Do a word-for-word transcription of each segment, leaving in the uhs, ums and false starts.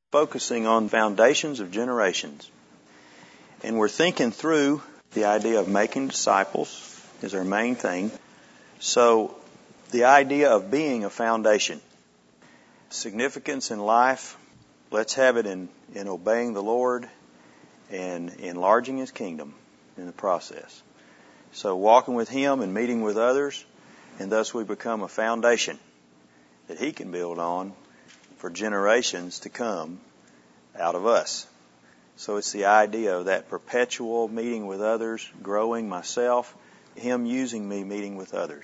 focusing on foundations of generations. And we're thinking through the idea of making disciples is our main thing. So the idea of being a foundation. Significance in life, let's have it in, in obeying the Lord and enlarging His kingdom in the process. So walking with Him and meeting with others, and thus we become a foundation that He can build on for generations to come out of us. So it's the idea of that perpetual meeting with others, growing myself, Him using me meeting with others.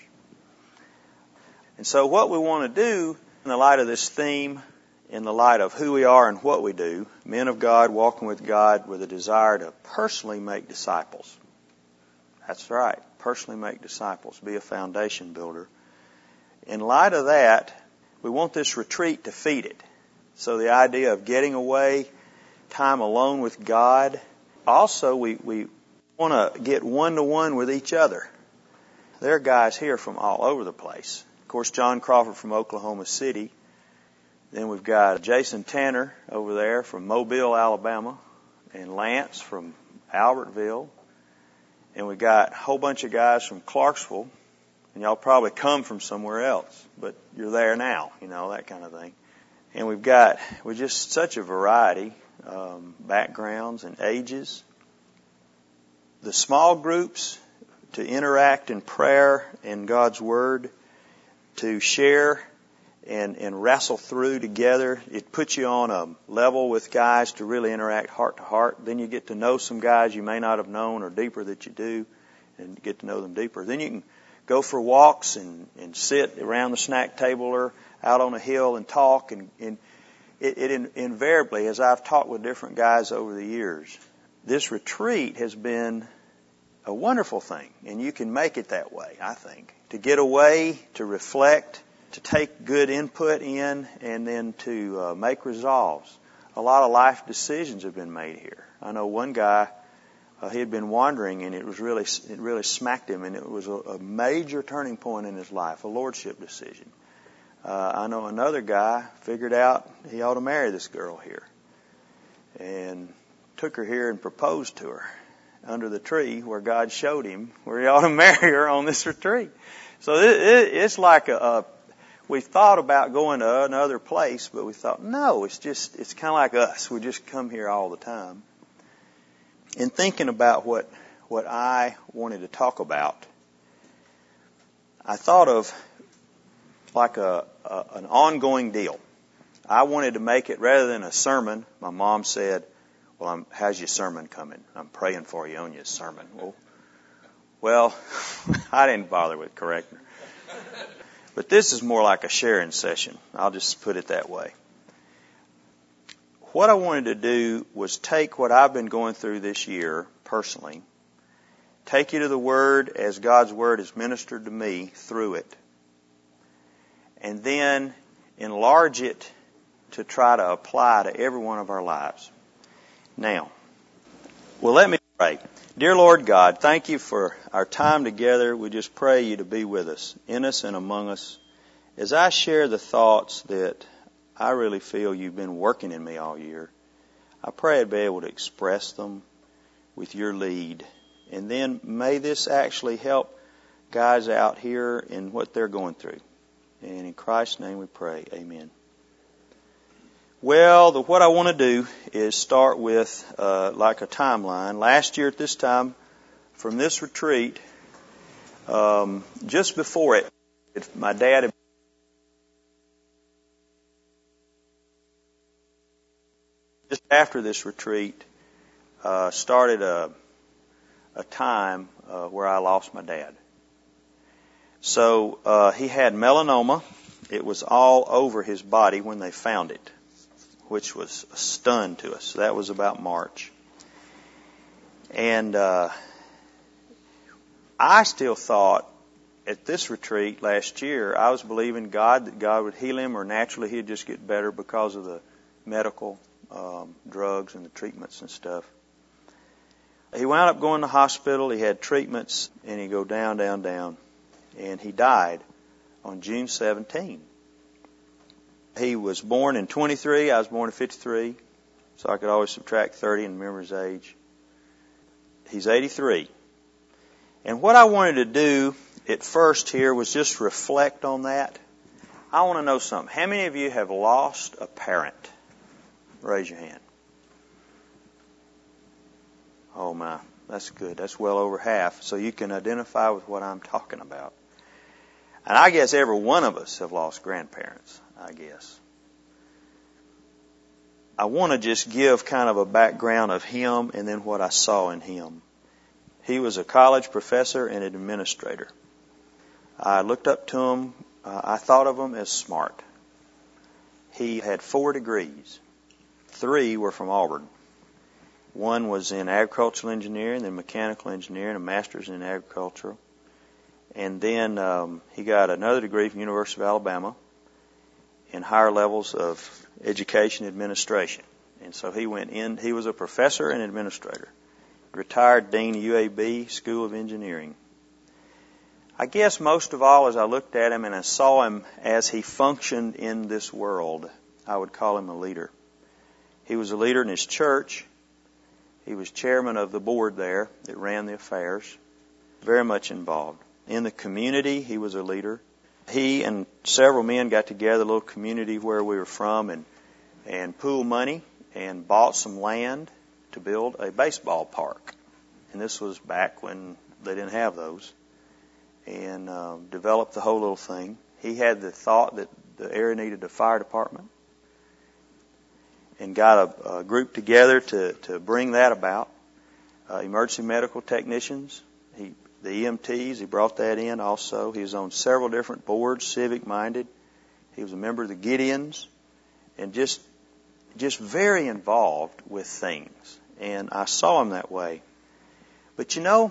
And so what we want to do in the light of this theme, in the light of who we are and what we do, men of God walking with God with a desire to personally make disciples. That's right, personally make disciples, be a foundation builder. In light of that, we want this retreat to feed it. So the idea of getting away, time alone with God. Also, we, we want to get one-to-one with each other. There are guys here from all over the place. Of course, John Crawford from Oklahoma City. Then we've got Jason Tanner over there from Mobile, Alabama. And Lance from Albertville. And we've got a whole bunch of guys from Clarksville. And y'all probably come from somewhere else, but you're there now, you know, that kind of thing. And we've got, we're just such a variety, um, backgrounds and ages. The small groups to interact in prayer and God's Word, to share and, and wrestle through together. It puts you on a level with guys to really interact heart to heart. Then you get to know some guys you may not have known or deeper that you do, and get to know them deeper. Then you can go for walks and, and sit around the snack table or out on a hill and talk. And, and it, it in, invariably, as I've talked with different guys over the years, this retreat has been a wonderful thing. And you can make it that way, I think. To get away, to reflect, to take good input in, and then to uh, make resolves. A lot of life decisions have been made here. I know one guy, Uh, he had been wandering, and it was really, it really smacked him, and it was a, a major turning point in his life, a lordship decision. Uh, I know another guy figured out he ought to marry this girl here, and took her here and proposed to her under the tree where God showed him where he ought to marry her on this retreat. So it, it, it's like a, a, we thought about going to another place, but we thought, no, it's just, it's kind of like us. We just come here all the time. In thinking about what, what I wanted to talk about, I thought of like a, a an ongoing deal. I wanted to make it, rather than a sermon, my mom said, well, I'm, how's your sermon coming? I'm praying for you on your sermon. Well, well I didn't bother with correcting her. But this is more like a sharing session. I'll just put it that way. What I wanted to do was take what I've been going through this year personally, take you to the Word as God's Word has ministered to me through it, and then enlarge it to try to apply to every one of our lives. Now, well, let me pray. Dear Lord God, thank you for our time together. We just pray you to be with us, in us and among us, as I share the thoughts that I really feel you've been working in me all year. I pray I'd be able to express them with your lead. And then may this actually help guys out here in what they're going through. And in Christ's name we pray. Amen. Well, the, what I want to do is start with uh, like a timeline. Last year at this time, from this retreat, um, just before it, my dad had just after this retreat, uh, started a, a time uh, where I lost my dad. So uh, he had melanoma. It was all over his body when they found it, which was a stun to us. That was about March. And uh, I still thought at this retreat last year, I was believing God that God would heal him, or naturally he'd just get better because of the medical Um, drugs and the treatments and stuff. He wound up going to the hospital. He had treatments, and he'd go down, down, down. And he died on June seventeenth. He was born in twenty-three. I was born in fifty-three. So I could always subtract thirty and remember his age. He's eighty-three. And what I wanted to do at first here was just reflect on that. I want to know something. How many of you have lost a parent? Raise your hand. Oh my, that's good. That's well over half. So you can identify with what I'm talking about. And I guess every one of us have lost grandparents, I guess. I want to just give kind of a background of him and then what I saw in him. He was a college professor and an administrator. I looked up to him. Uh, I thought of him as smart. He had four degrees. Three were from Auburn. One was in agricultural engineering, then mechanical engineering, a master's in agricultural. And then um, he got another degree from the University of Alabama in higher levels of education administration. And so he went in, he was a professor and administrator. Retired dean of U A B School of Engineering. I guess most of all, as I looked at him and I saw him as he functioned in this world, I would call him a leader. He was a leader in his church. He was chairman of the board there that ran the affairs. Very much involved. In the community, he was a leader. He and several men got together, a little community where we were from, and, and pooled money and bought some land to build a baseball park. And this was back when they didn't have those. And uh, developed the whole little thing. He had the thought that the area needed a fire department and got a, a group together to, to bring that about. Uh, emergency medical technicians, he, the E M Ts, he brought that in also. He was on several different boards, civic-minded. He was a member of the Gideons and just just very involved with things. And I saw him that way. But you know,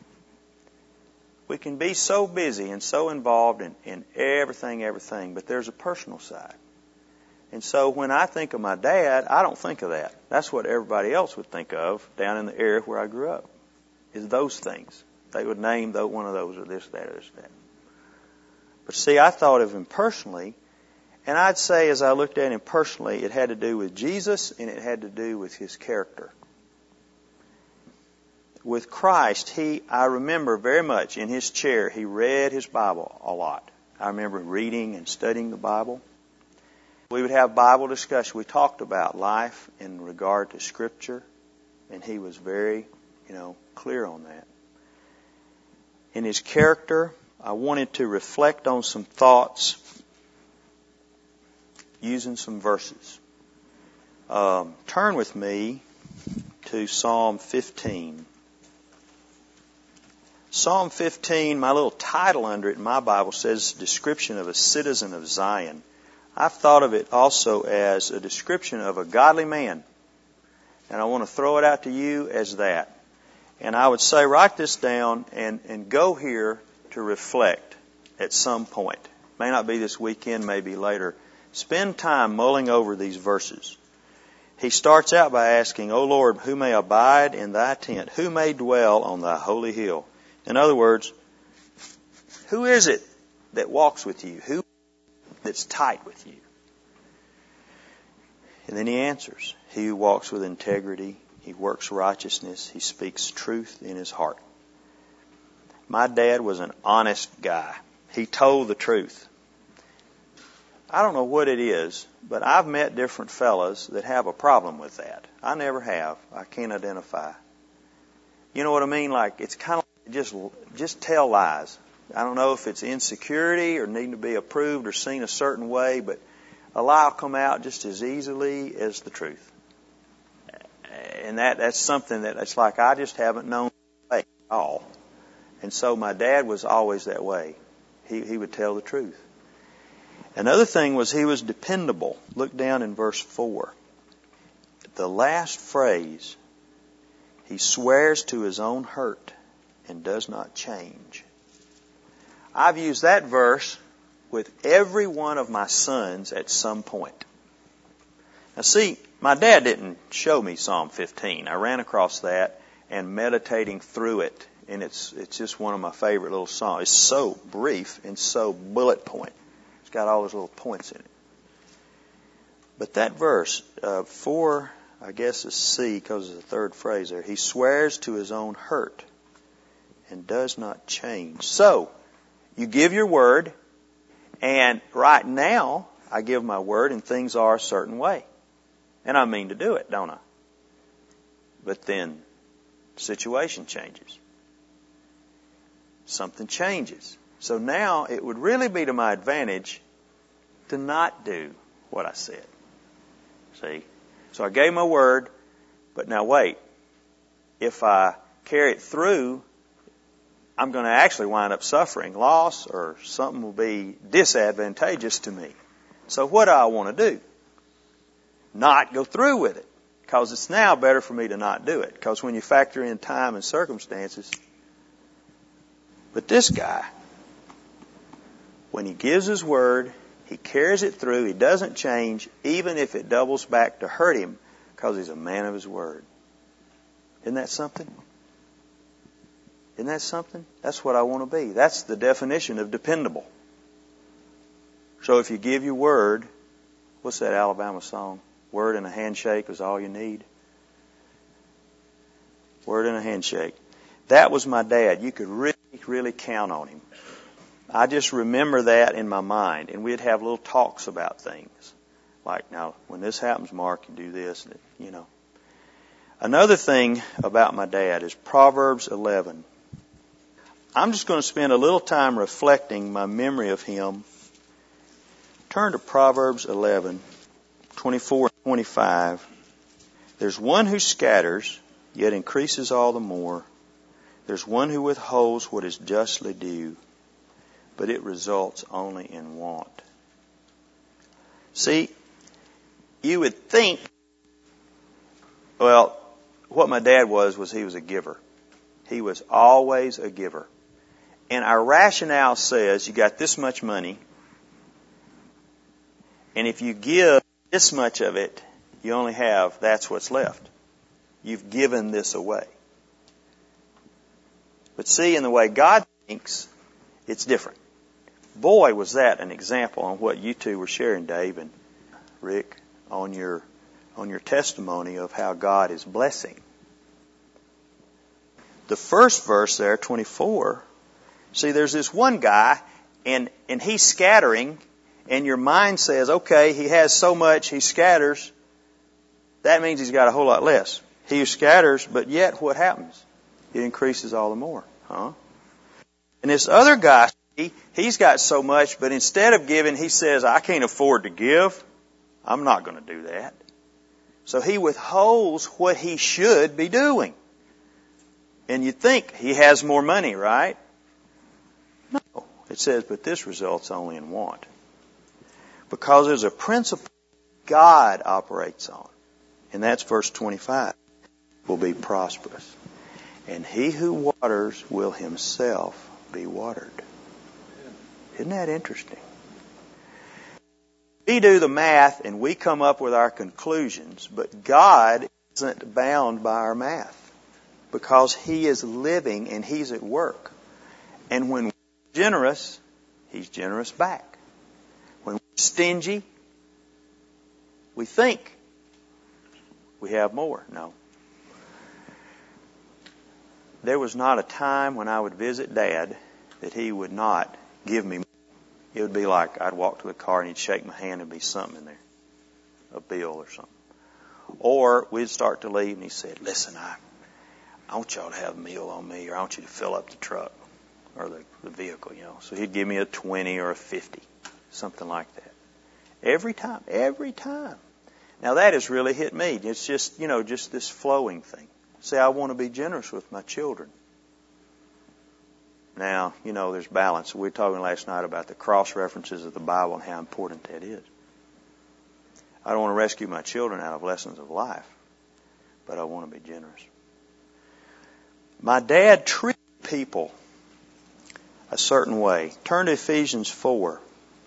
we can be so busy and so involved in, in everything, everything, but there's a personal side. And so when I think of my dad, I don't think of that. That's what everybody else would think of down in the area where I grew up, is those things. They would name one of those or this, that, or this, that. But see, I thought of him personally, and I'd say as I looked at him personally, it had to do with Jesus and it had to do with his character. With Christ, he, I remember very much in his chair, he read his Bible a lot. I remember reading and studying the Bible. We would have Bible discussion. We talked about life in regard to Scripture, and he was very, you know, clear on that. In his character, I wanted to reflect on some thoughts using some verses. Um, turn with me to Psalm fifteen. Psalm fifteen, my little title under it in my Bible says description of a citizen of Zion. I've thought of it also as a description of a godly man. And I want to throw it out to you as that. And I would say write this down and, and go here to reflect at some point. May not be this weekend, maybe later. Spend time mulling over these verses. He starts out by asking, O Lord, who may abide in thy tent? Who may dwell on thy holy hill? In other words, who is it that walks with you? Who that's tight with you? And then he answers, he who walks with integrity, he works righteousness, he speaks truth in his heart. My dad was an honest guy. He told the truth. I don't know what it is, but I've met different fellas that have a problem with that. I never have. I can't identify. You know what I mean? Like, it's kind of Just just tell lies. I don't know if it's insecurity or needing to be approved or seen a certain way, but a lie will come out just as easily as the truth. And that that's something that it's like I just haven't known at all. And so my dad was always that way. He he would tell the truth. Another thing was he was dependable. Look down in verse four. The last phrase, he swears to his own hurt and does not change. I've used that verse with every one of my sons at some point. Now see, my dad didn't show me Psalm fifteen. I ran across that and meditating through it, and it's it's just one of my favorite little psalms. It's so brief and so bullet point. It's got all those little points in it. But that verse, uh, four, I guess is C because it's the third phrase there. He swears to his own hurt and does not change. So, you give your word, and right now, I give my word and things are a certain way. And I mean to do it, don't I? But then, the situation changes. Something changes. So now, it would really be to my advantage to not do what I said. See? So I gave my word, but now wait. If I carry it through, I'm going to actually wind up suffering loss, or something will be disadvantageous to me. So what do I want to do? Not go through with it. Because it's now better for me to not do it. Because when you factor in time and circumstances. But this guy, when he gives his word, he carries it through. He doesn't change, even if it doubles back to hurt him, because he's a man of his word. Isn't that something? Isn't that something? That's what I want to be. That's the definition of dependable. So if you give your word, what's that Alabama song? Word and a handshake is all you need. Word and a handshake. That was my dad. You could really, really count on him. I just remember that in my mind. And we'd have little talks about things. Like, now, when this happens, Mark, you do this, you know. Another thing about my dad is Proverbs eleven. I'm just going to spend a little time reflecting my memory of him. Turn to Proverbs eleven, twenty-four and twenty-five. There's one who scatters, yet increases all the more. There's one who withholds what is justly due, but it results only in want. See, you would think, well, what my dad was, was he was a giver. He was always a giver. And our rationale says you got this much money, and if you give this much of it, you only have, that's what's left. You've given this away. But see, in the way God thinks, it's different. Boy, was that an example on what you two were sharing, Dave and Rick, on your on your testimony of how God is blessing. The first verse there, twenty-four, see, there's this one guy, and, and he's scattering, and your mind says, okay, he has so much, he scatters. That means he's got a whole lot less. He scatters, but yet what happens? It increases all the more. Huh? And this other guy, he, he's got so much, but instead of giving, he says, I can't afford to give. I'm not going to do that. So he withholds what he should be doing. And you think he has more money, right? No. It says, but this results only in want. Because there's a principle God operates on. And that's verse twenty-five. Will be prosperous. And he who waters will himself be watered. Isn't that interesting? We do the math and we come up with our conclusions, but God isn't bound by our math because He is living and He's at work. And when we're generous, He's generous back. When we're stingy, we think we have more. No. There was not a time when I would visit Dad that he would not give me money. It would be like I'd walk to the car and he'd shake my hand and there'd be something in there. A bill or something. Or we'd start to leave and he said, listen, I, I want y'all to have a meal on me, or I want you to fill up the truck or the, the vehicle, you know. So he'd give me a twenty or a fifty, something like that. Every time, every time. Now that has really hit me. It's just, you know, just this flowing thing. Say, I want to be generous with my children. Now, you know, there's balance. We were talking last night about the cross references of the Bible and how important that is. I don't want to rescue my children out of lessons of life, but I want to be generous. My dad treated people a certain way. Turn to Ephesians four.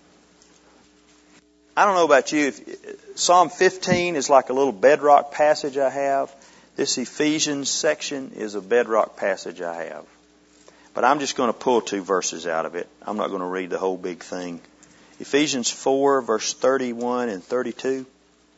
I don't know about you. If, Psalm fifteen is like a little bedrock passage I have. This Ephesians section is a bedrock passage I have. But I'm just going to pull two verses out of it. I'm not going to read the whole big thing. Ephesians four, verse thirty-one and thirty-two.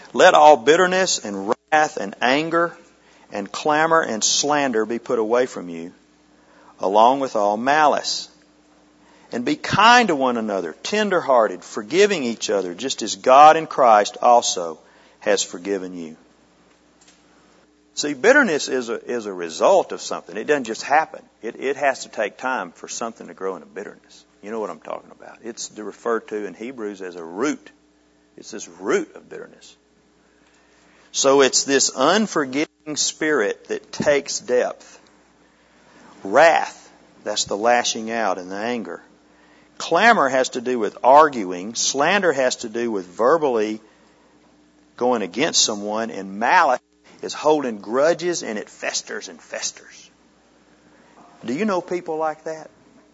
Let all bitterness and wrath and anger and clamor and slander be put away from you, along with all malice. And be kind to one another, tender-hearted, forgiving each other, just as God in Christ also has forgiven you. See, bitterness is a, is a result of something. It doesn't just happen. It, it has to take time for something to grow into bitterness. You know what I'm talking about. It's referred to in Hebrews as a root. It's this root of bitterness. So it's this unforgiving spirit that takes depth. Wrath, that's the lashing out and the anger. Clamor has to do with arguing. Slander has to do with verbally going against someone. And malice is holding grudges, and it festers and festers. Do you know people like that?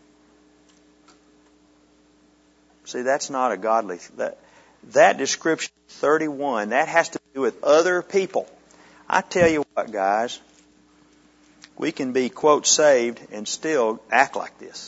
See, that's not a godly... That, that description, thirty-one, that has to do with other people. I tell you what, guys, we can be, quote, saved and still act like this.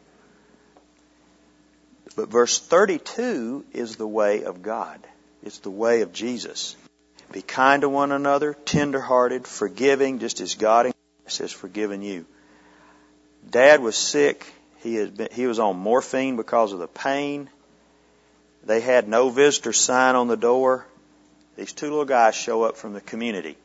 But verse thirty-two is the way of God. It's the way of Jesus. Be kind to one another, tender-hearted, forgiving, just as God in Christ has forgiven you. Dad was sick. He had been, he was on morphine because of the pain. They had no visitor sign on the door. These two little guys show up from the community.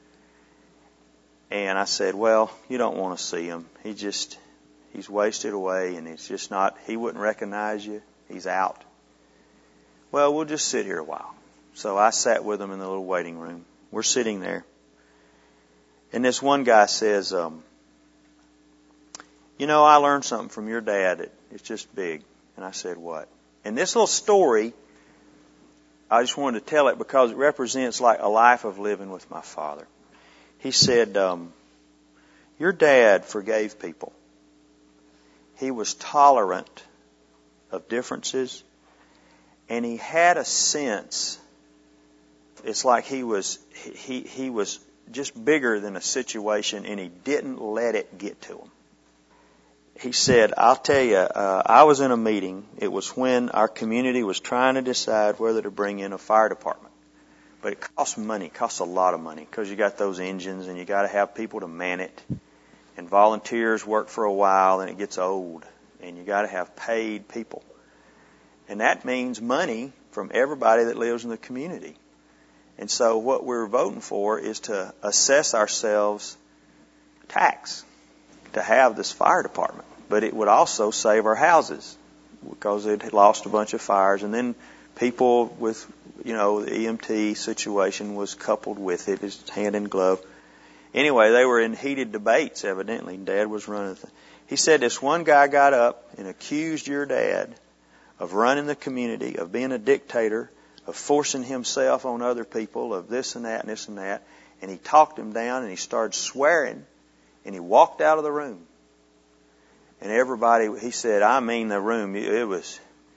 And I said, well, you don't want to see him. He just, he's wasted away, and it's just not, he wouldn't recognize you. He's out. Well, we'll just sit here a while. So I sat with them in the little waiting room. We're sitting there. And this one guy says, um, you know, I learned something from your dad that it's just big. And I said, what? And this little story, I just wanted to tell it because it represents like a life of living with my father. He said, um, your dad forgave people. He was tolerant of differences, and he had a sense, it's like he was he he was just bigger than a situation, and he didn't let it get to him. He said, I'll tell you, uh, I was in a meeting. It was when our community was trying to decide whether to bring in a fire department. But it costs money, it costs a lot of money, because you got those engines and you got to have people to man it. And volunteers work for a while and it gets old. And you got to have paid people. And that means money from everybody that lives in the community. And so what we're voting for is to assess ourselves tax to have this fire department. But it would also save our houses because it had lost a bunch of fires. And then people with, you know, the E M T situation was coupled with it. It's hand in glove. Anyway, they were in heated debates, evidently. Dad was running the thing. He said this one guy got up and accused your dad of running the community, of being a dictator, of forcing himself on other people, of this and that and this and that. And he talked him down and he started swearing. And he walked out of the room. And everybody, he said, I mean the room, it was,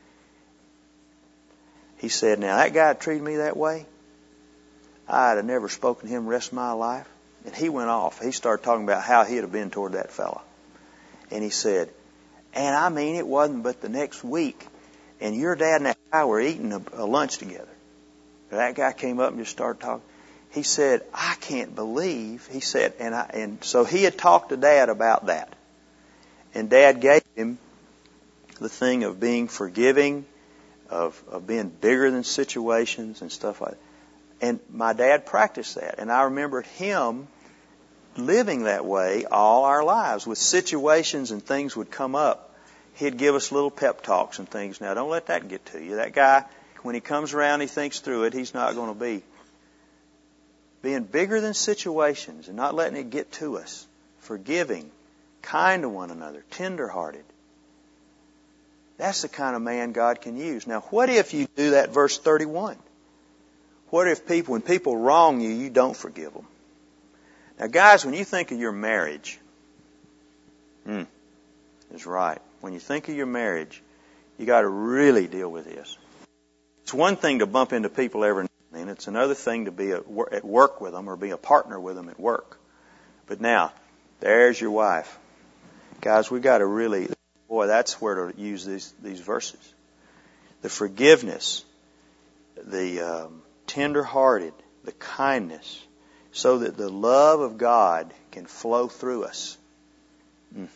he said, now that guy treated me that way, I'd have never spoken to him the rest of my life. And he went off. He started talking about how he'd have been toward that fella. And he said, and I mean it wasn't but the next week, and your dad and that guy were eating a, a lunch together. That guy came up and just started talking. He said, I can't believe, he said, and I, and so he had talked to Dad about that. And Dad gave him the thing of being forgiving, of, of being bigger than situations and stuff like that. And my dad practiced that. And I remembered him living that way all our lives. With situations and things would come up, he'd give us little pep talks and things. Now, don't let that get to you. That guy, when he comes around, he thinks through it, he's not going to be. Being bigger than situations and not letting it get to us. Forgiving, kind to one another, tender-hearted. That's the kind of man God can use. Now, what if you do that verse thirty-one? What if people, when people wrong you, you don't forgive them? Now, guys, when you think of your marriage, hmm, is right. When you think of your marriage, you got to really deal with this. It's one thing to bump into people every now and then. It's another thing to be at work with them or be a partner with them at work. But now, there's your wife. Guys, we got to really, boy, that's where to use these, these verses. The forgiveness, the um, tender-hearted, the kindness, so that the love of God can flow through us. Mm.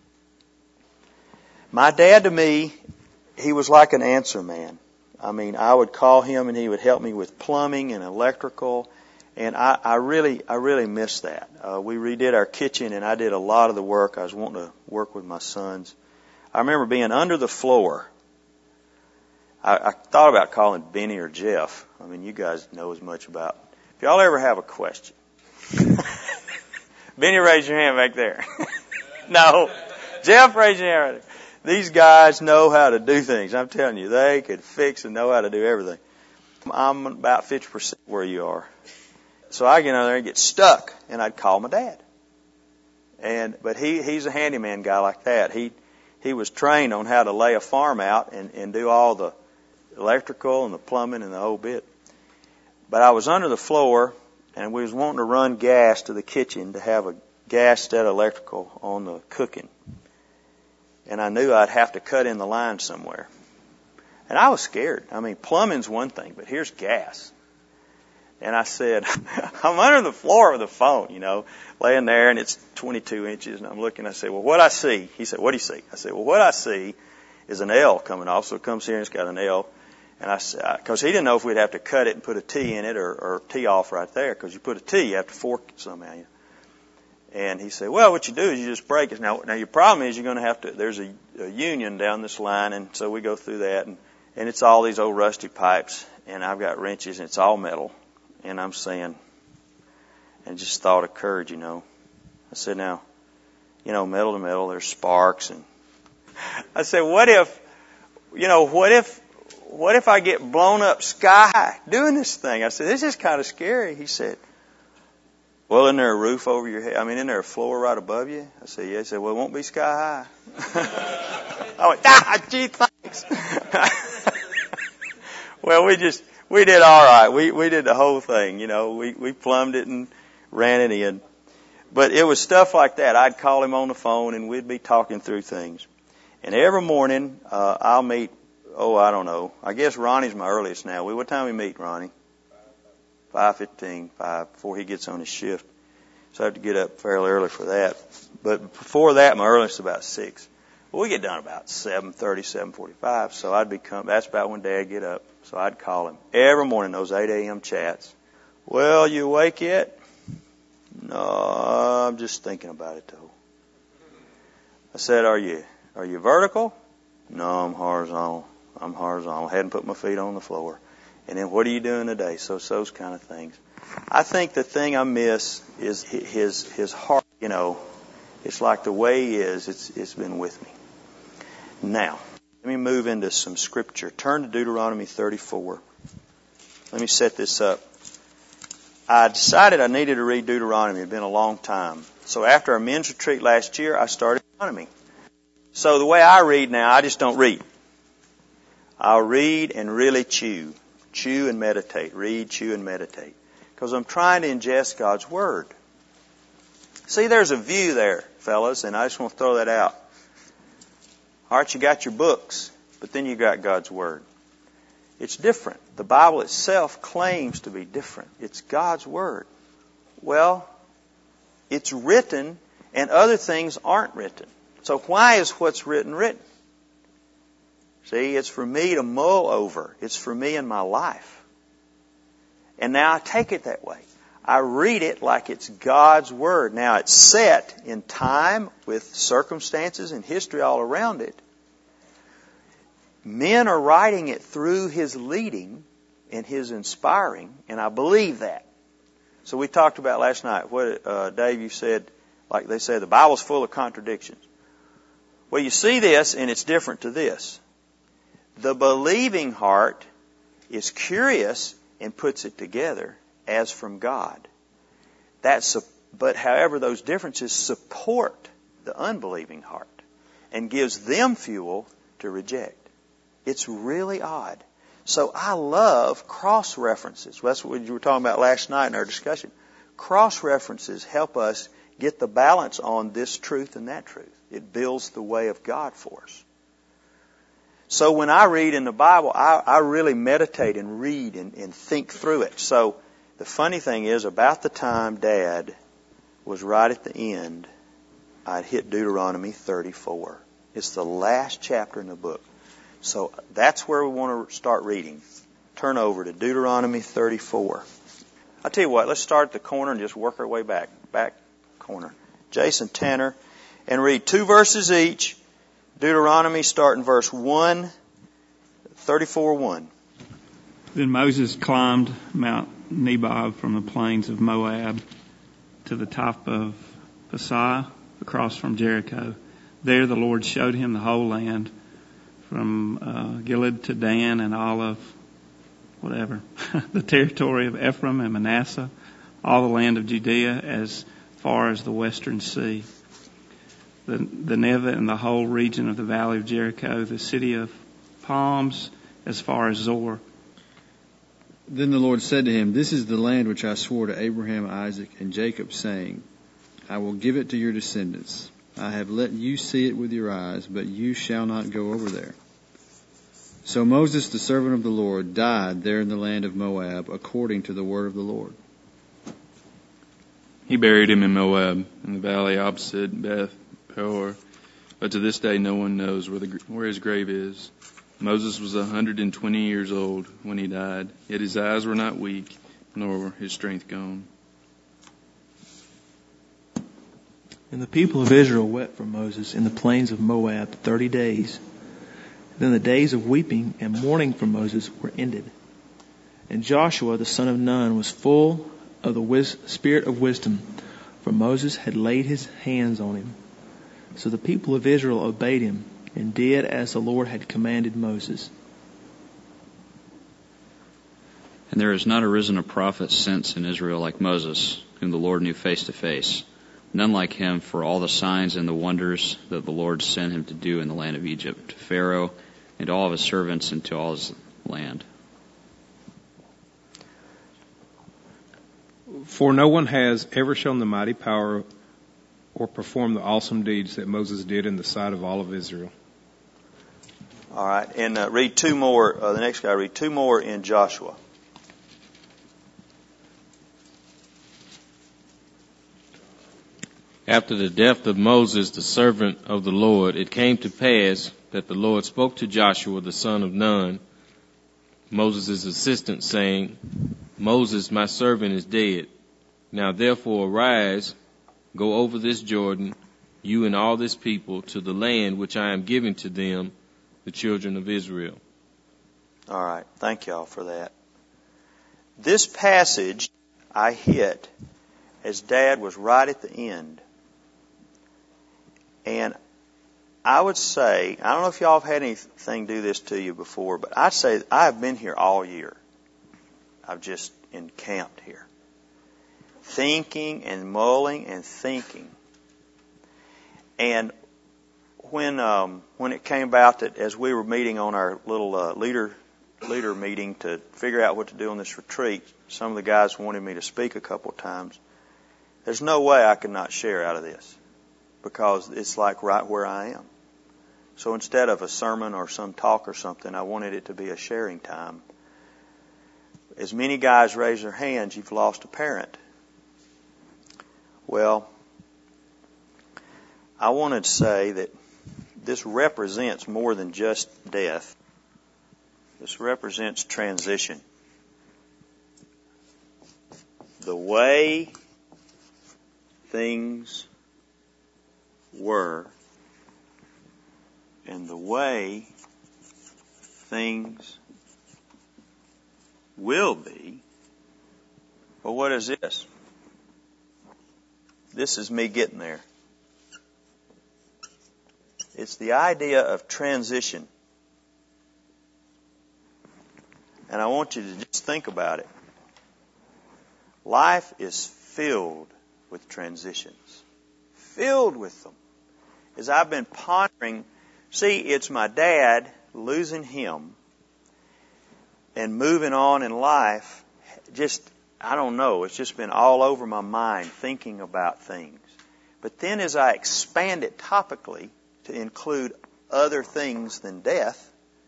My dad to me, he was like an answer man. I mean, I would call him and he would help me with plumbing and electrical. And I, I really, I really miss that. Uh, we redid our kitchen and I did a lot of the work. I was wanting to work with my sons. I remember being under the floor. I, I thought about calling Benny or Jeff. I mean, you guys know as much about. If y'all ever have a question. Benny, raise your hand back there. No. Jeff, raise your hand right there. These guys know how to do things. I'm telling you, they could fix and know how to do everything. I'm about fifty percent where you are. So I get on there and get stuck, and I'd call my dad. And but he he's a handyman guy like that. He he was trained on how to lay a farm out and, and do all the electrical and the plumbing and the whole bit. But I was under the floor, and we was wanting to run gas to the kitchen to have a gas instead of electrical on the cooking. And I knew I'd have to cut in the line somewhere. And I was scared. I mean, plumbing's one thing, but here's gas. And I said, I'm under the floor of the phone, you know, laying there, and it's twenty-two inches, and I'm looking. I said, well, what I see? He said, what do you see? I said, well, what I see is an L coming off. So it comes here, and it's got an L. And I said, because he didn't know if we'd have to cut it and put a T in it or, or tee off right there, because you put a T, you have to fork it somehow. You know. And he said, well, what you do is you just break it. Now, now your problem is you're going to have to, there's a, a union down this line, and so we go through that, and, and it's all these old rusty pipes, and I've got wrenches, and it's all metal. And I'm saying, and just thought occurred, you know. I said, now, you know, metal to metal, there's sparks. And I said, what if, you know, what if, what if I get blown up sky high doing this thing? I said, this is kind of scary. He said, well, isn't there a roof over your head? I mean, isn't there a floor right above you? I said, yeah. He said, well, it won't be sky high. I went, ah, gee, thanks. Well, we just, we did all right. We we did the whole thing, you know. We we plumbed it and ran it in. But it was stuff like that. I'd call him on the phone and we'd be talking through things. And every morning uh, I'll meet. Oh, I don't know. I guess Ronnie's my earliest now. What time we meet, Ronnie? Five fifteen, five before he gets on his shift. So I have to get up fairly early for that. But before that, my earliest is about six. Well, we get done about seven thirty, seven forty-five. So I'd be come. That's about when Dad get up. So I'd call him every morning, those eight a.m. chats. Well, you awake yet? No, I'm just thinking about it though. I said, are you, are you vertical? No, I'm horizontal. I'm horizontal. I hadn't put my feet on the floor. And then what are you doing today? So, so those kind of things. I think the thing I miss is his, his heart, you know, it's like the way he is, it's, it's been with me. Now, let me move into some scripture. Turn to Deuteronomy thirty-four. Let me set this up. I decided I needed to read Deuteronomy. It had been a long time. So after our men's retreat last year, I started Deuteronomy. So the way I read now, I just don't read. I'll read and really chew. Chew and meditate. Read, chew, and meditate. Because I'm trying to ingest God's Word. See, there's a view there, fellas, and I just want to throw that out. All right, you got your books, but then you got God's Word. It's different. The Bible itself claims to be different. It's God's Word. Well, it's written, and other things aren't written. So why is what's written written? See, it's for me to mull over. It's for me in my life. And now I take it that way. I read it like it's God's Word. Now it's set in time with circumstances and history all around it. Men are writing it through His leading and His inspiring, and I believe that. So we talked about last night, what uh, Dave, you said, like they say, the Bible's full of contradictions. Well, you see this, and it's different to this. The believing heart is curious and puts it together as from God. That's, but however, those differences support the unbelieving heart and gives them fuel to reject. It's really odd. So I love cross-references. That's what you were talking about last night in our discussion. Cross-references help us get the balance on this truth and that truth. It builds the way of God for us. So when I read in the Bible, I, I really meditate and read and, and think through it. So the funny thing is, about the time Dad was right at the end, I'd hit Deuteronomy thirty-four. It's the last chapter in the book. So that's where we want to start reading. Turn over to Deuteronomy thirty-four. I'll tell you what, let's start at the corner and just work our way back. Back corner. Jason Tanner. And read two verses each. Deuteronomy, start in verse one, thirty-four one. Then Moses climbed Mount Nebo from the plains of Moab to the top of Pisgah, across from Jericho. There the Lord showed him the whole land, from uh, Gilead to Dan and all of, whatever, the territory of Ephraim and Manasseh, all the land of Judea as far as the western sea, the, the Negev and the whole region of the valley of Jericho, the city of palms as far as Zor. Then the Lord said to him, This is the land which I swore to Abraham, Isaac, and Jacob, saying, I will give it to your descendants. I have let you see it with your eyes, but you shall not go over there. So Moses, the servant of the Lord, died there in the land of Moab, according to the word of the Lord. He buried him in Moab, in the valley opposite Beth Peor. But to this day, no one knows where, the, where his grave is. Moses was one hundred twenty years old when he died, yet his eyes were not weak, nor his strength gone. And the people of Israel wept for Moses in the plains of Moab thirty days. Then the days of weeping and mourning for Moses were ended. And Joshua the son of Nun was full of the wis- spirit of wisdom, for Moses had laid his hands on him. So the people of Israel obeyed him, and did as the Lord had commanded Moses. And there has not arisen a prophet since in Israel like Moses, whom the Lord knew face to face. None like him for all the signs and the wonders that the Lord sent him to do in the land of Egypt, to Pharaoh and to all of his servants and to all his land. For no one has ever shown the mighty power or performed the awesome deeds that Moses did in the sight of all of Israel. All right, and uh, read two more. Uh, the next guy, read two more in Joshua. After the death of Moses, the servant of the Lord, it came to pass that the Lord spoke to Joshua, the son of Nun, Moses' assistant, saying, Moses, my servant, is dead. Now therefore arise, go over this Jordan, you and all this people, to the land which I am giving to them, the children of Israel. All right. Thank y'all for that. This passage I hit as Dad was right at the end. And I would say, I don't know if y'all have had anything do this to you before, but I'd say I've been here all year. I've just encamped here. Thinking and mulling and thinking. And when um, when it came about that as we were meeting on our little uh, leader leader meeting to figure out what to do on this retreat, some of the guys wanted me to speak a couple of times. There's no way I could not share out of this because it's like right where I am. So instead of a sermon or some talk or something, I wanted it to be a sharing time. As many guys raise their hands, you've lost a parent. Well, I wanted to say that this represents more than just death. This represents transition. The way things were and the way things will be. Well, what is this? This is me getting there. It's the idea of transition. And I want you to just think about it. Life is filled with transitions. Filled with them. As I've been pondering, see, it's my dad losing him and moving on in life. Just, I don't know, it's just been all over my mind thinking about things. But then as I expand it topically to include other things than death,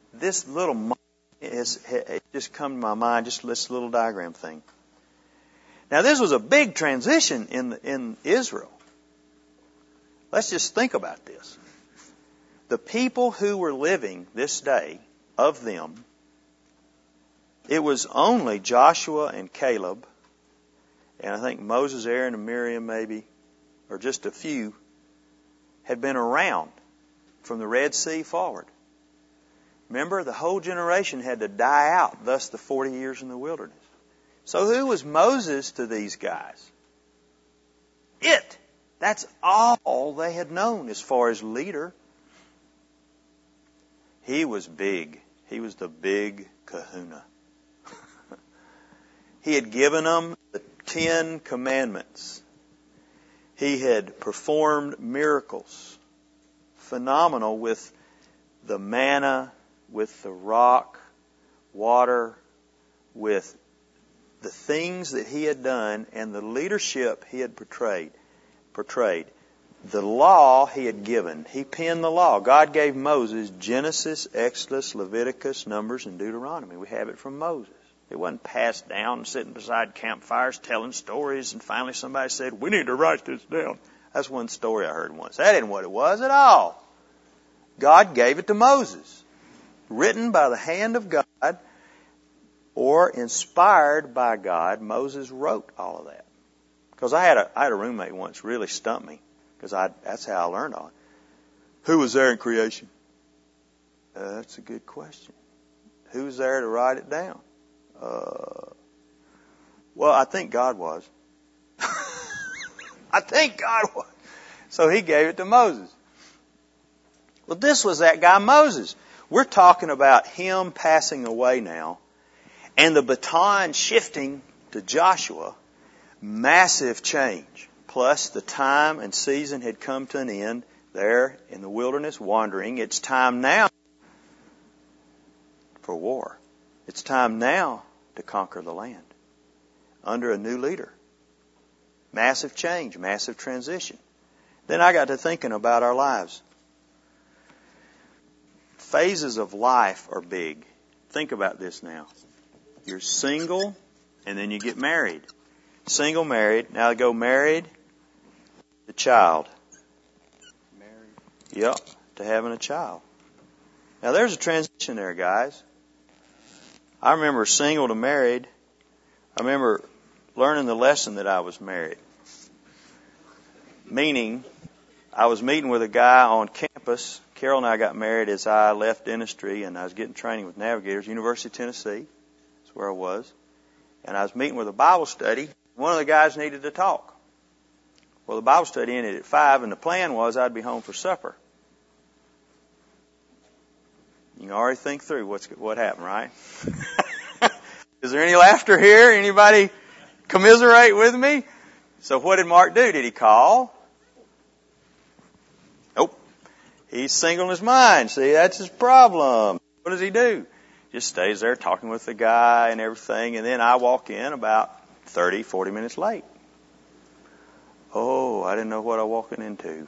this little is it just come to my mind, just this little diagram thing. Now, this was a big transition in in Israel. Let's just think about this. The people who were living this day, of them, it was only Joshua and Caleb, and I think Moses, Aaron, and Miriam maybe, or just a few, had been around from the Red Sea forward. Remember, the whole generation had to die out, thus the forty years in the wilderness. So who was Moses to these guys? It. That's all they had known as far as leader. He was big. He was the big kahuna. He had given them the Ten Commandments. He had performed miracles. Phenomenal with the manna, with the rock, water, with the things that he had done and the leadership he had portrayed. portrayed. The law he had given. He penned the law. God gave Moses Genesis, Exodus, Leviticus, Numbers, and Deuteronomy. We have it from Moses. It wasn't passed down, sitting beside campfires telling stories, and finally somebody said, we need to write this down. That's one story I heard once. That isn't what it was at all. God gave it to Moses. Written by the hand of God or inspired by God, Moses wrote all of that. Because I had a I had a roommate once really stumped me, because I that's how I learned all it. Who was there in creation? Uh, that's a good question. Who was there to write it down? Uh, well, I think God was. I think God was. So he gave it to Moses. Well, this was that guy Moses. We're talking about him passing away now, and the baton shifting to Joshua. Massive change. Plus, the time and season had come to an end there in the wilderness wandering. It's time now for war. It's time now to conquer the land under a new leader. Massive change, massive transition. Then I got to thinking about our lives. Phases of life are big. Think about this now. You're single, and then you get married. Single, married. Now go married to child. Married. Yep, to having a child. Now there's a transition there, guys. I remember single to married. I remember learning the lesson that I was married. Meaning, I was meeting with a guy on campus. Carol and I got married as I left dentistry, and I was getting training with Navigators, University of Tennessee. That's where I was. And I was meeting with a Bible study. One of the guys needed to talk. Well, the Bible study ended at five, and the plan was I'd be home for supper. You can already think through what's what happened, right? Is there any laughter here? Anybody commiserate with me? So what did Mark do? Did he call? Nope. He's single in his mind. See, that's his problem. What does he do? Just stays there talking with the guy and everything, and then I walk in about thirty, forty minutes late. Oh, I didn't know what I was walking into.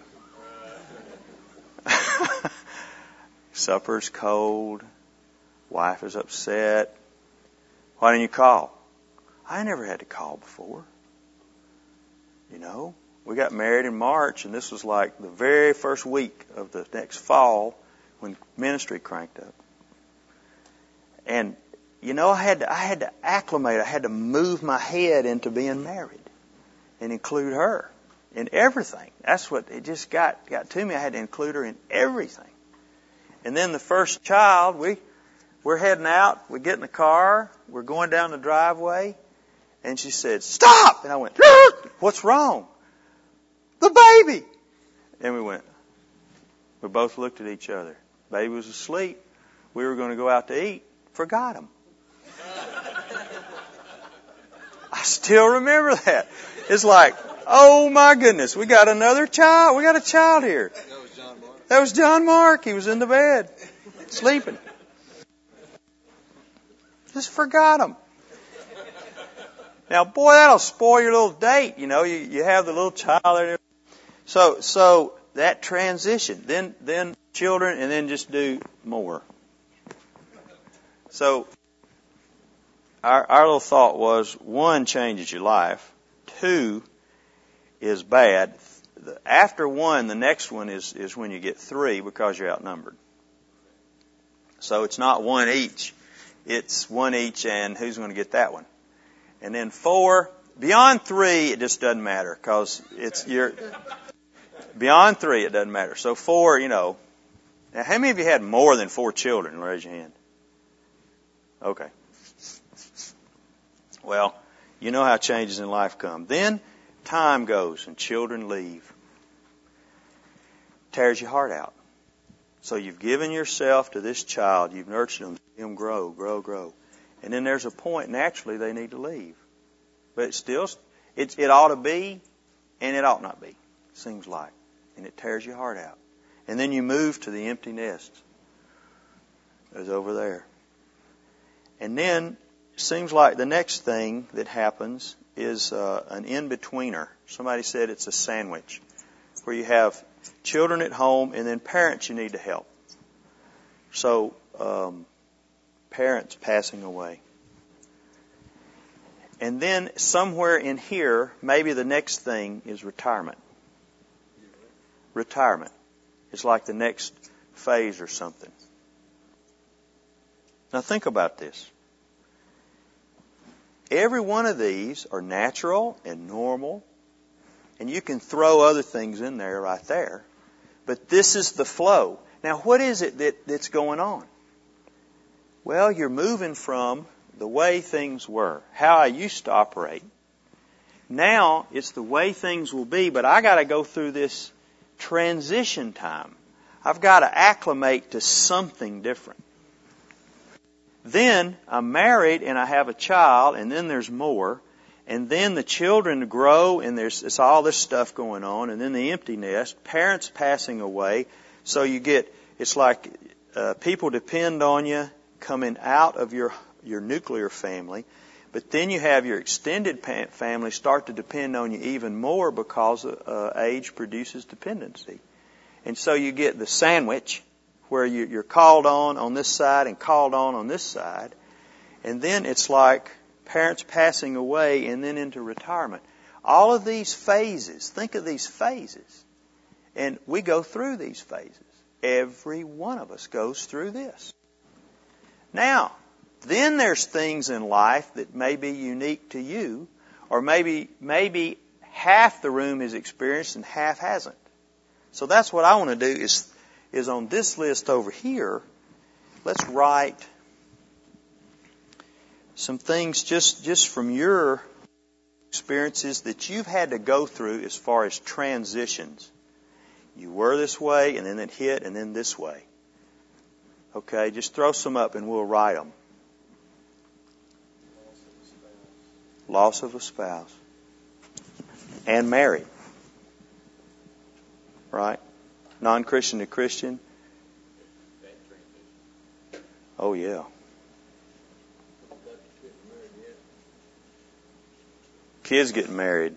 Supper's cold. Wife is upset. Why didn't you call? I never had to call before. You know, we got married in March, and this was like the very first week of the next fall when ministry cranked up. And you know, I had to, I had to acclimate. I had to move my head into being married and include her in everything. That's what it just got got to me. I had to include her in everything. And then the first child, we we're heading out. We get in the car. We're going down the driveway, and she said, "Stop!" And I went, "What's wrong?" "The baby." And we went. We both looked at each other. Baby was asleep. We were going to go out to eat. Forgot him. I still remember that. It's like, oh my goodness, we got another child. We got a child here. That was John Mark. That was John Mark. He was in the bed, sleeping. Just forgot him. Now, boy, that'll spoil your little date. You know, you, you have the little child there. So, so that transition, then, then children, and then just do more. So our, our little thought was, one, changes your life. Two is bad. After one, the next one is, is when you get three because you're outnumbered. So it's not one each. It's one each and who's going to get that one? And then four, beyond three, it just doesn't matter because it's, you're, beyond three, it doesn't matter. So four, you know. Now, how many of you had more than four children? Raise your hand. Okay. Well, you know how changes in life come. Then time goes and children leave. Tears your heart out. So you've given yourself to this child. You've nurtured them, see them grow, grow, grow. And then there's a point, naturally, they need to leave. But it still, it, it ought to be, and it ought not be, seems like. And it tears your heart out. And then you move to the empty nest. It's over there. And then it seems like the next thing that happens is uh, an in-betweener. Somebody said it's a sandwich, where you have children at home and then parents you need to help. So, um, parents passing away. And then somewhere in here, maybe the next thing is retirement. Retirement. It's like the next phase or something. Now think about this. Every one of these are natural and normal, and you can throw other things in there right there. But this is the flow. Now what is it that, that's going on? Well, you're moving from the way things were, how I used to operate. Now it's the way things will be, but I got to go through this transition time. I've got to acclimate to something different. Then I'm married and I have a child, and then there's more. And then the children grow, and there's it's all this stuff going on. And then the empty nest, parents passing away. So you get, it's like uh, people depend on you coming out of your your nuclear family. But then you have your extended family start to depend on you even more because uh, age produces dependency. And so you get the sandwich where you, you're called on on this side and called on on this side. And then it's like parents passing away and then into retirement. All of these phases, think of these phases. And we go through these phases. Every one of us goes through this. Now, then there's things in life that may be unique to you, or maybe maybe half the room has experienced and half hasn't. So that's what I want to do is, is on this list over here, let's write some things just, just from your experiences that you've had to go through as far as transitions. You were this way, and then it hit, and then this way. Okay, just throw some up and we'll write them. Loss of a spouse. And married. Right? Non-Christian to Christian. Oh, yeah. Kids getting married.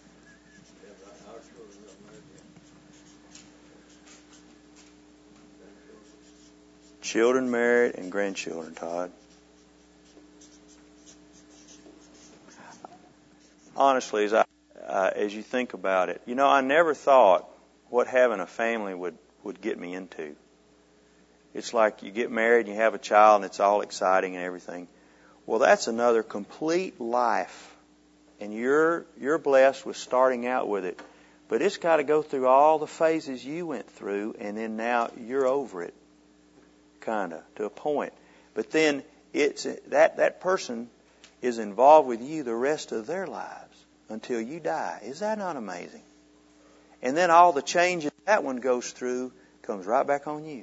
Children married and grandchildren, Todd. Honestly, as I, uh, as you think about it, you know, I never thought what having a family would, would get me into. It's like you get married and you have a child and it's all exciting and everything. Well, that's another complete life. And you're, you're blessed with starting out with it. But it's got to go through all the phases you went through, and then now you're over it. Kind of, to a point. But then it's that, that person is involved with you the rest of their lives until you die. Is that not amazing? And then all the changes that one goes through comes right back on you.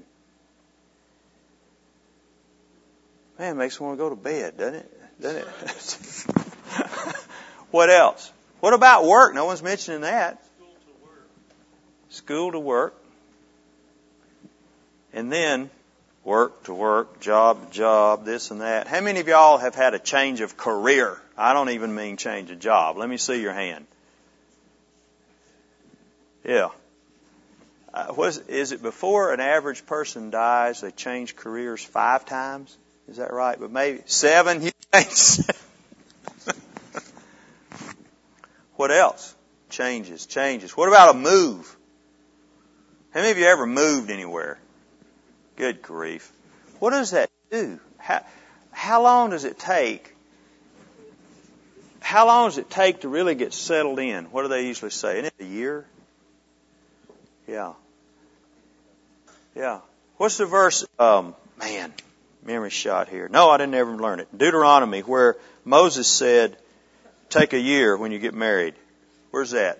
Man, it makes me want to go to bed, doesn't it? Doesn't it? What else? What about work? No one's mentioning that. School to work. School to work. And then work to work, job to job, this and that. How many of y'all have had a change of career? I don't even mean change of job. Let me see your hand. Yeah. Uh, was, is it before an average person dies, they change careers five times? Is that right? But maybe seven. You ain't seven. What else? Changes, changes. What about a move? How many of you ever moved anywhere? Good grief. What does that do? How, how long does it take? How long does it take to really get settled in? What do they usually say? Isn't it a year? Yeah. Yeah. What's the verse? Um, man, memory shot here. No, I didn't ever learn it. Deuteronomy, where Moses said, take a year when you get married. Where's that?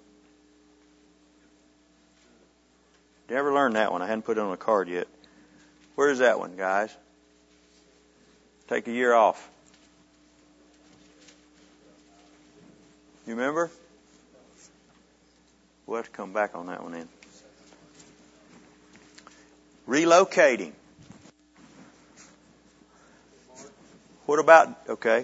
Did you ever learn that one? I hadn't put it on a card yet. Where's that one, guys? Take a year off. You remember? We'll have to come back on that one then. Relocating. What about, okay.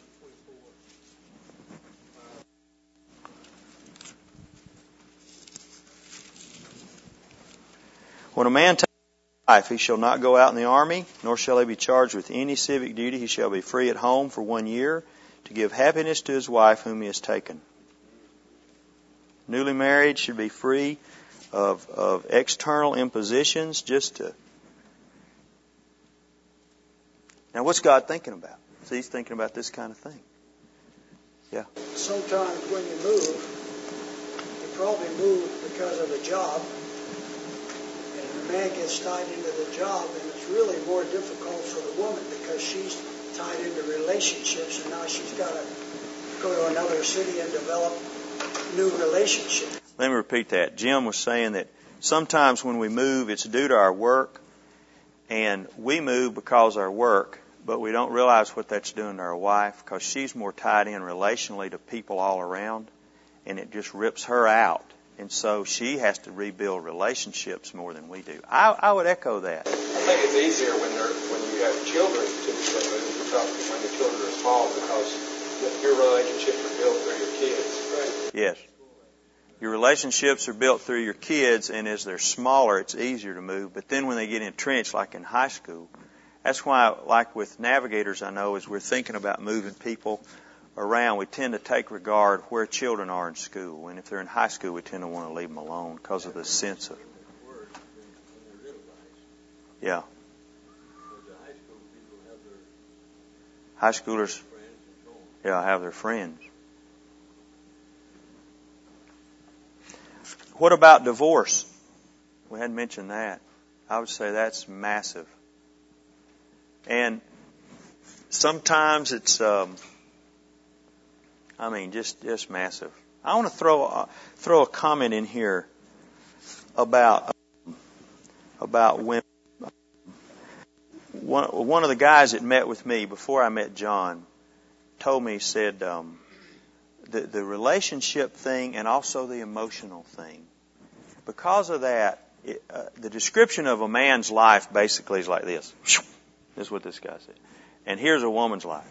When a man takes a wife, he shall not go out in the army, nor shall he be charged with any civic duty. He shall be free at home for one year to give happiness to his wife whom he has taken. Newly married should be free of, of external impositions just to... Now what's God thinking about? See, He's thinking about this kind of thing. Yeah. Sometimes when you move, you probably move because of a job. And the man gets tied into the job, and it's really more difficult for the woman because she's tied into relationships, and now she's got to go to another city and develop new relationships. Let me repeat that. Jim was saying that sometimes when we move, it's due to our work, and we move because of our work, but we don't realize what that's doing to our wife because she's more tied in relationally to people all around, and it just rips her out. And so she has to rebuild relationships more than we do. I, I would echo that. I think it's easier when they're when you have children to when the children are small because your relationships are built through your kids. Right? Yes. Your relationships are built through your kids, and as they're smaller, it's easier to move. But then when they get entrenched, like in high school, that's why, like with navigators, I know, as we're thinking about moving people around, we tend to take regard where children are in school. And if they're in high school, we tend to want to leave them alone because of the sense of... Yeah. High schoolers, yeah, have their friends. What about divorce? We hadn't mentioned that. I would say that's massive. And sometimes it's... Um, I mean, just, just massive. I want to throw uh, throw a comment in here about about women. One one of the guys that met with me before I met John told me, he said um, the the relationship thing and also the emotional thing. Because of that, it, uh, the description of a man's life basically is like this. This is what this guy said. And here's a woman's life.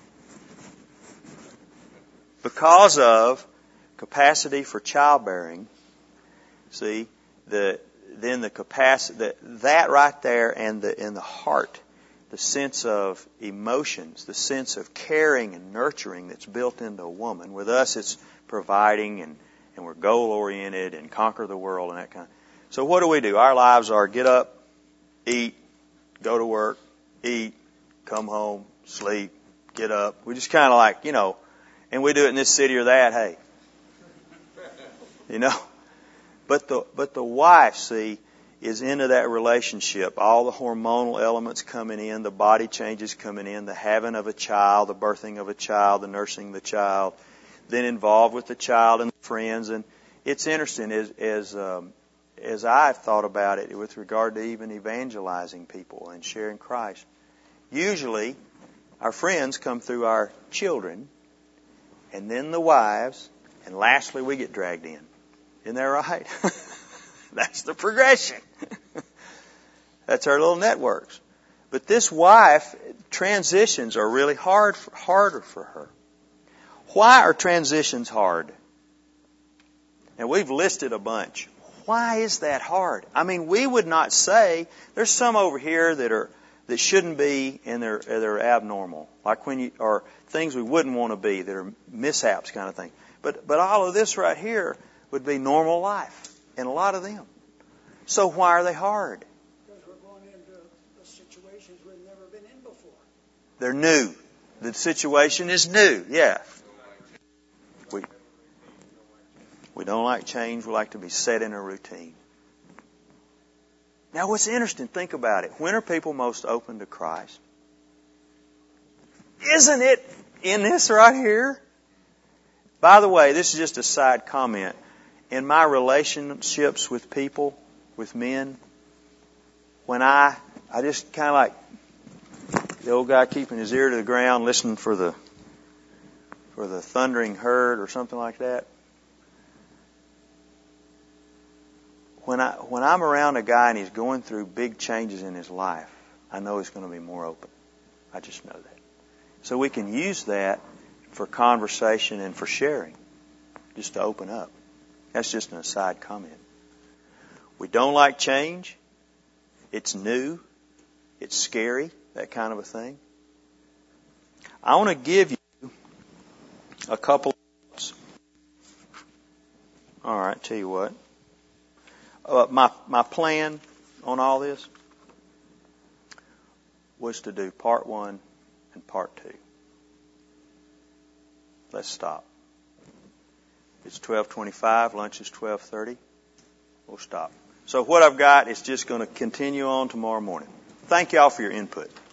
Because of capacity for childbearing, see, the then the capacity that, that right there, and the in the heart, the sense of emotions, the sense of caring and nurturing that's built into a woman. With us, it's providing, and and we're goal oriented and conquer the world and that kind of. So what do we do? Our lives are get up, eat, go to work, eat, come home, sleep, get up. We just kind of like, you know. And we do it in this city or that, hey. You know? But the but the wife, see, is into that relationship. All the hormonal elements coming in, the body changes coming in, the having of a child, the birthing of a child, the nursing of the child, then involved with the child and the friends. And it's interesting as as um, as I've thought about it with regard to even evangelizing people and sharing Christ. Usually, our friends come through our children, and then the wives, and lastly we get dragged in. Isn't that right? That's the progression. That's our little networks. But this wife, transitions are really hard, for, harder for her. Why are transitions hard? And we've listed a bunch. Why is that hard? I mean, we would not say, there's some over here that are that shouldn't be and they're, they're abnormal. Like when you, or things we wouldn't want to be that are mishaps kind of thing. But, but all of this right here would be normal life in a lot of them. So why are they hard? Because we're going into situations we've never been in before. They're new. The situation is new. Yeah. We, we don't like change. We like to be set in a routine. Now what's interesting, think about it. When are people most open to Christ? Isn't it in this right here? By the way, this is just a side comment. In my relationships with people, with men, when I, I just kind of like the old guy keeping his ear to the ground, listening for the, for the thundering herd or something like that. When I, when I'm around a guy and he's going through big changes in his life, I know he's going to be more open. I just know that. So we can use that for conversation and for sharing, just to open up. That's just an aside comment. We don't like change. It's new. It's scary, that kind of a thing. I want to give you a couple of thoughts. All right, tell you what. Uh, my, my plan on all this was to do part one and part two. Let's stop. It's twelve twenty-five. Lunch is twelve thirty. We'll stop. So what I've got is just going to continue on tomorrow morning. Thank you all for your input.